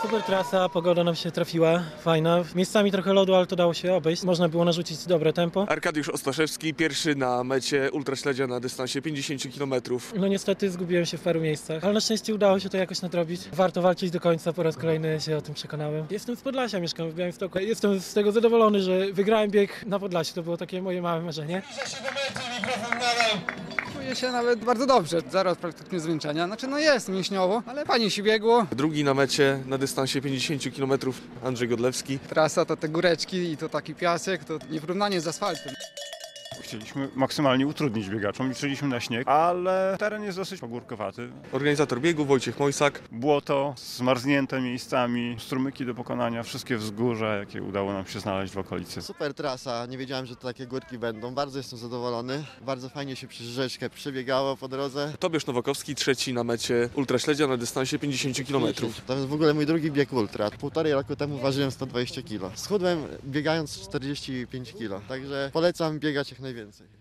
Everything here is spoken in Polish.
Super trasa, pogoda nam się trafiła, fajna. Miejscami trochę lodu, ale to dało się obejść. Można było narzucić dobre tempo. Arkadiusz Ostaszewski, pierwszy na mecie ultraśledzia na dystansie 50 km. No niestety zgubiłem się w paru miejscach, ale na szczęście udało się to jakoś nadrobić. Warto walczyć do końca, po raz kolejny się o tym przekonałem. Jestem z Podlasia, mieszkam w Białymstoku. Jestem z tego zadowolony, że wygrałem bieg na Podlasiu. To było takie moje małe marzenie. Czuję się nawet bardzo dobrze, zaraz praktycznie zmęczenia. Znaczy no jest mięśniowo, ale fajnie się biegło. Drugi na mecie na dystansie 50 km Andrzej Godlewski. Trasa to te góreczki i to taki piasek, to nieporównanie z asfaltem. Chcieliśmy maksymalnie utrudnić biegaczom, liczyliśmy na śnieg, ale teren jest dosyć pogórkowaty. Organizator biegu Wojciech Mojsak. Błoto, zmarznięte miejscami, strumyki do pokonania, wszystkie wzgórza, jakie udało nam się znaleźć w okolicy. Super trasa, nie wiedziałem, że to takie górki będą. Bardzo jestem zadowolony. Bardzo fajnie się przez rzeczkę przebiegało po drodze. Tobiasz Nowakowski, trzeci na mecie ultraśledzia na dystansie 50 km. To jest w ogóle mój drugi bieg ultra. 1,5 roku temu ważyłem 120 kg. Schudłem biegając 45 kg. Także polecam biegać jak najwięcej.